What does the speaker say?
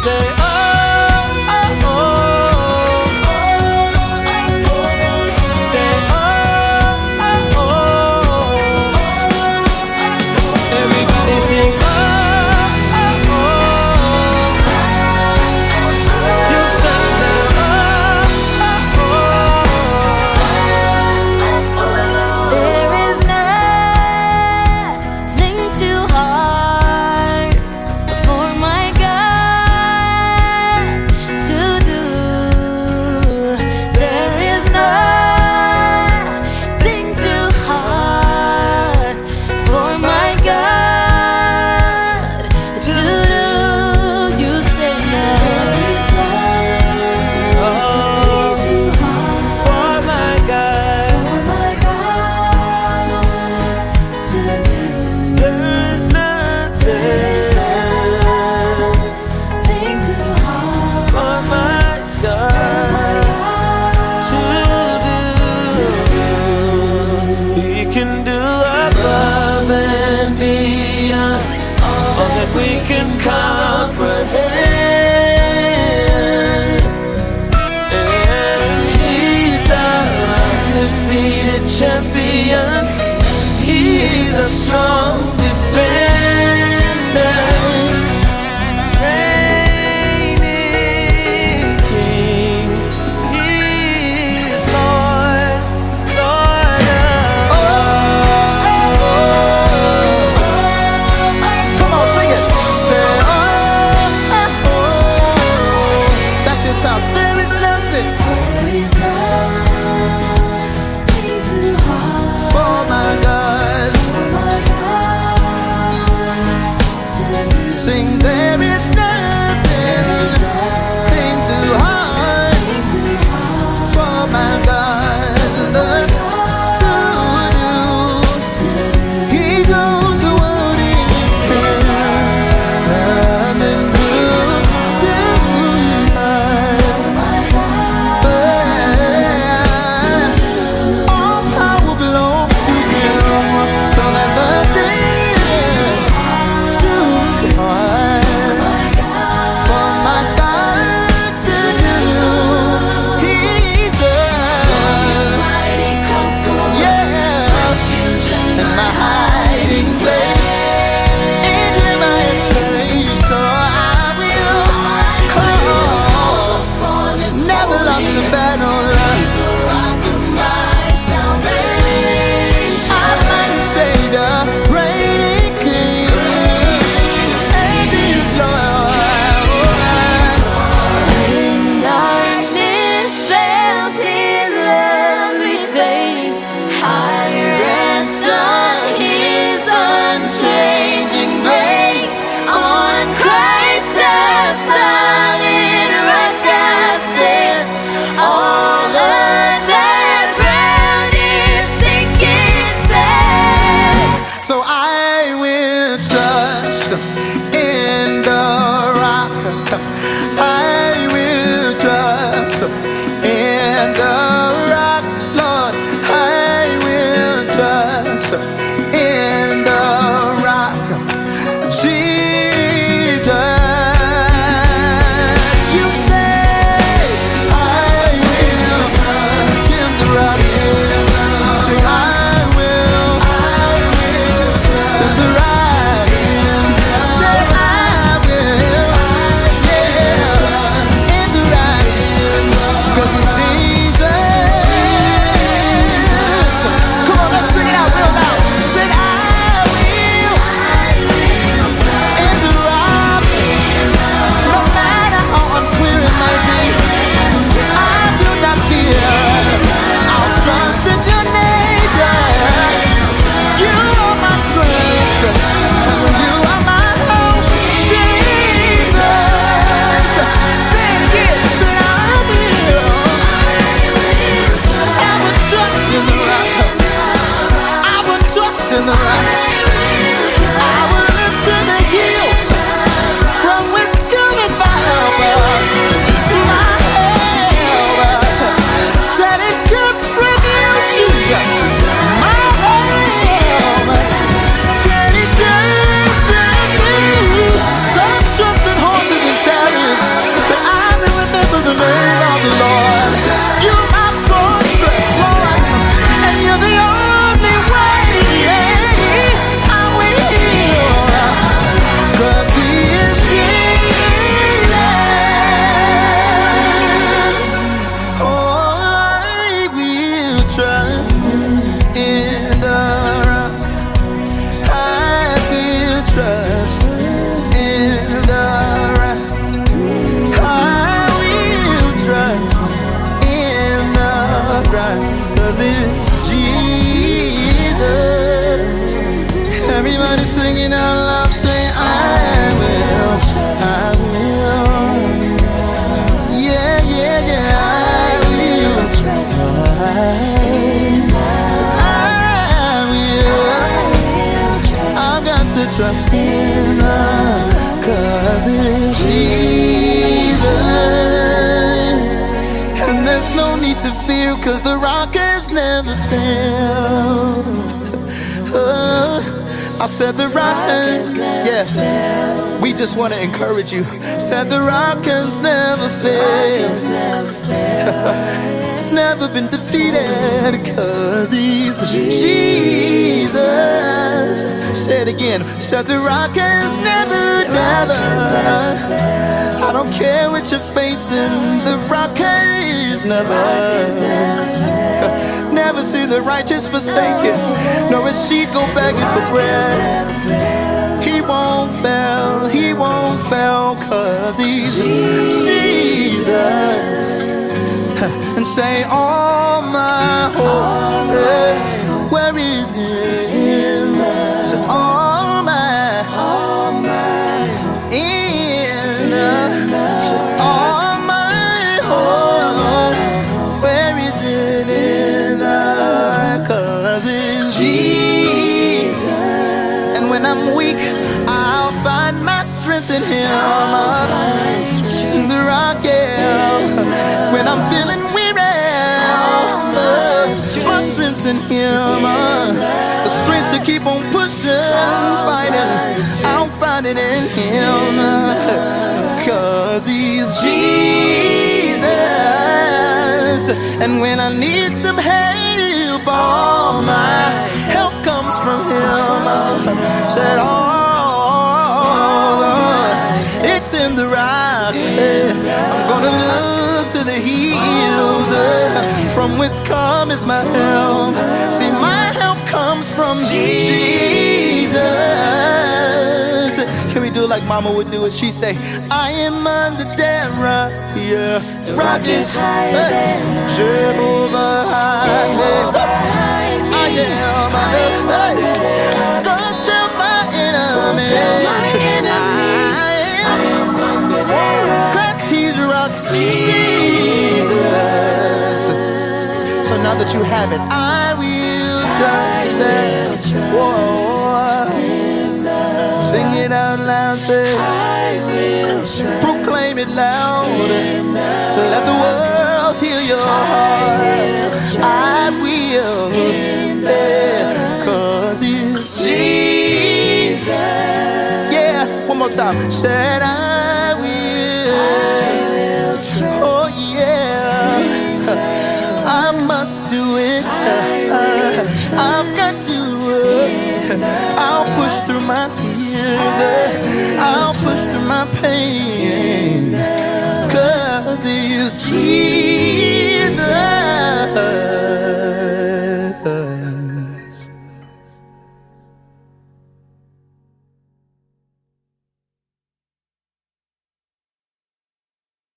Say oh, oh, oh, say oh, oh, oh. Everybody sing oh, oh, oh. You sang that oh, oh, oh. There is nothing too hard for my God to do. There is nothing too hard for my God to do. You say no. There is nothing too hard For my God, to do. there is nothing Thing too hard for my God to do. He can do above and beyond all that we can comprehend. And He's the undefeated champion. He's a strong defender. Reigning King. He's Lord, Lord of Come on, sing it. Say oh, back to the top. There is nothing There is nothing too hard for my God. for my God right, 'cause it's Jesus. Everybody singing out loud, say I will, I will. Yeah, yeah, yeah, I will. So I will. I've got to trust Him, 'cause it's Jesus. And there's no need to fear, 'cause the rock has never failed. I said the rock has, yeah. We just want to encourage you. Said the rock has never failed. It's never been defeated, 'cause He's Jesus. Say it again. Said the rock has never. I don't care what you're facing. The rock has never. Never see the righteous forsaken, nor his seed go begging for bread. He won't fail, 'cause He's Jesus. And say, all my hope, where is it? So all my in, so all my hope, where is it in? 'Cause it's Jesus. And when I'm weak, I'll find my strength in Him. In the rock, yeah. When I'm feeling weary, my strength's in Him. The strength to keep on pushing, fighting, I'll find it in Him. 'Cause He's Jesus. And when I need some help, all my help comes from Him. Said, it's in the rock. I'm gonna look to the hills, from which cometh my help. See, my help comes from Jesus. Can we do it like Mama would do it? She say, I am under that rock. Yeah, rock is higher than Jehovah high. I am under that. Go tell my enemies. Jesus. So now that you have it, I will trust it. Whoa. Sing it out loud, say, I will trust. Proclaim it loud. Let the world hear your heart. I will, 'cause it's Jesus. Yeah, one more time. Said I will. Oh yeah, I must do it. I've got to. I'll push through my tears. I'll push through my pain, 'cause He's Jesus.